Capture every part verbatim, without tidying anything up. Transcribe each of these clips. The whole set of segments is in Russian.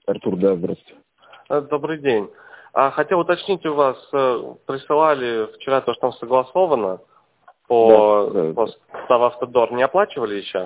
Артур, да, здравствуйте. Э, Добрый день. А, хотел уточнить у вас, э, присылали вчера то, что там согласовано по, Да, да, по да. Стававтодор, не оплачивали еще?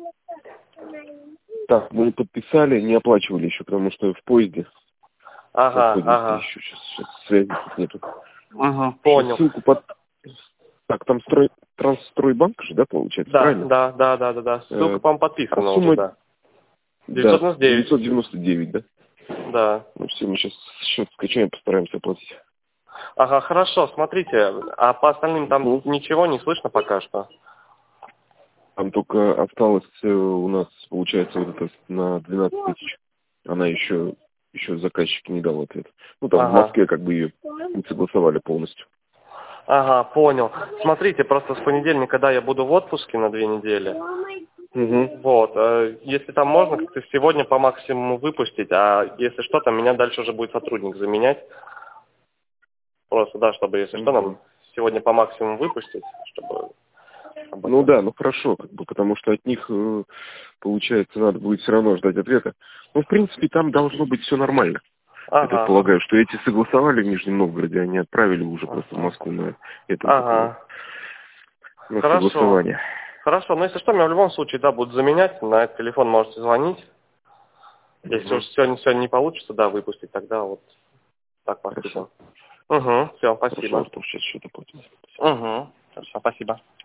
Так, мы подписали, не оплачивали еще, потому что в поезде Ага, находимся ага. еще, сейчас, сейчас связи тут нету. Угу, Сейчас понял. ссылку под... Так, там строй... Трансстройбанк же, да, получается, Да, правильно? да, да, да, да, да. Ссылка, Э, по-моему, а подписана уже, сумма, да. да, девятьсот девяносто девять. девятьсот девяносто девять, да? Да. Ну все, мы сейчас счет скачаем, постараемся оплатить. Ага, хорошо, смотрите, а по остальным там Мгм. ничего не слышно пока что? Там только осталось э, у нас, получается, вот это на двенадцать тысяч. Она еще, еще заказчик не дал ответ. Ну, там в Ага. Москве как бы ее не согласовали полностью. Ага, понял. Смотрите, просто с понедельника, когда я буду в отпуске на две недели, Угу. вот, э, если там можно, как-то сегодня по максимуму выпустить, а если что, там меня дальше уже будет сотрудник заменять. Просто, да, чтобы, если что, Угу. нам сегодня по максимуму выпустить, чтобы... об Ну этом. да, ну хорошо, как бы, потому что от них, э, получается, надо будет все равно ждать ответа. Ну, в принципе, там должно быть все нормально. Я так Ага, полагаю, что эти согласовали в Нижнем Новгороде, они отправили уже просто в Москву на этом как его, ага. на Хорошо. согласование. Хорошо, но если что, меня в любом случае, да, будут заменять, на этот телефон можете звонить. Если Угу. уж сегодня, сегодня не получится, да, выпустить, тогда вот так Хорошо. поступим. Угу, все, Хорошо, спасибо. Артур, сейчас что-то платить. Угу, хорошо, спасибо.